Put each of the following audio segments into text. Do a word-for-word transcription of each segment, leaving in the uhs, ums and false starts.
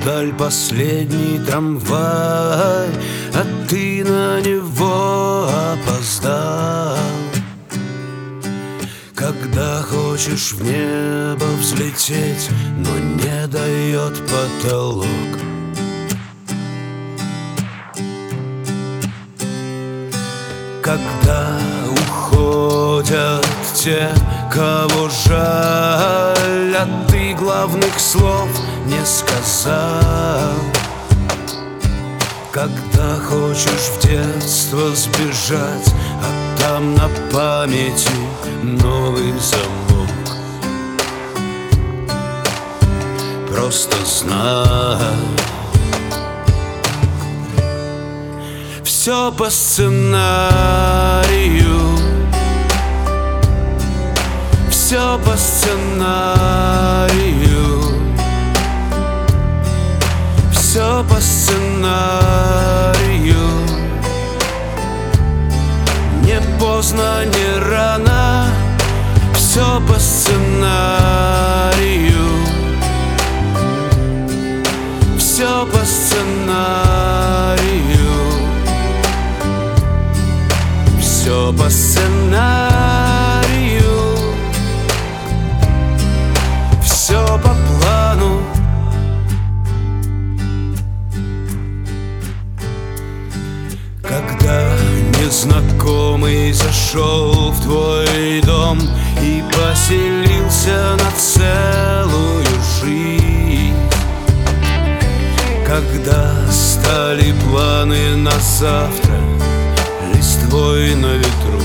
вдаль последний трамвай, а ты на него опоздал. Когда хочешь в небо взлететь, но не дает потолок. Когда уходят те, кого жаль, а ты главных слов не сказал. Когда хочешь в детство сбежать, а там на памяти новый замок. Просто знай, все по сценарию, все по сценарию, все по сценарию. Не поздно, не рано, все по сценарию, все по сценарию, все по сценарию, все по плану. Когда незнакомый зашел в твой дом и поселился на целую жизнь, когда стали планы на завтра листвой на ветру,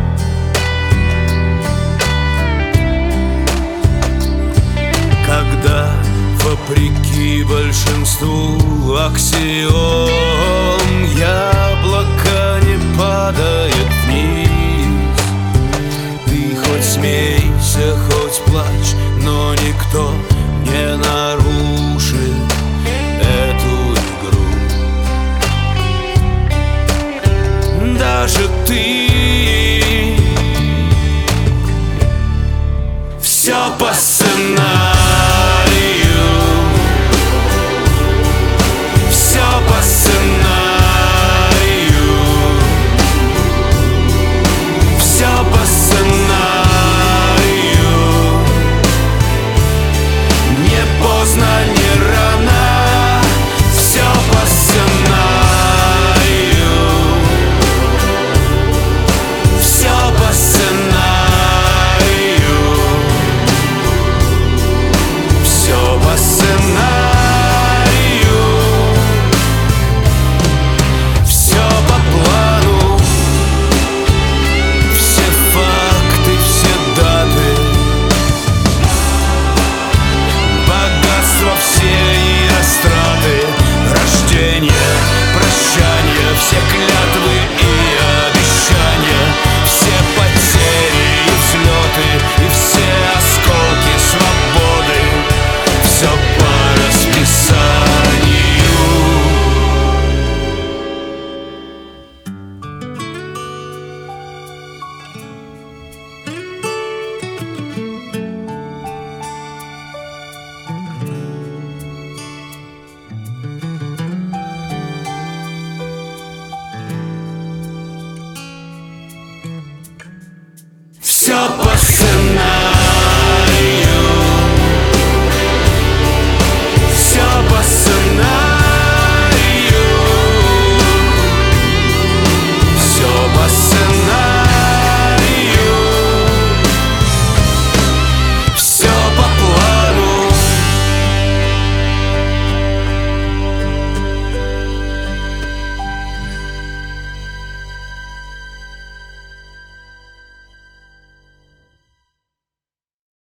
когда вопреки большинству аксиом яблоко не падает вниз. Ты хоть смейся, хоть плачь, но никто не нарушит эту игру. Даже ты. Все по сценарию,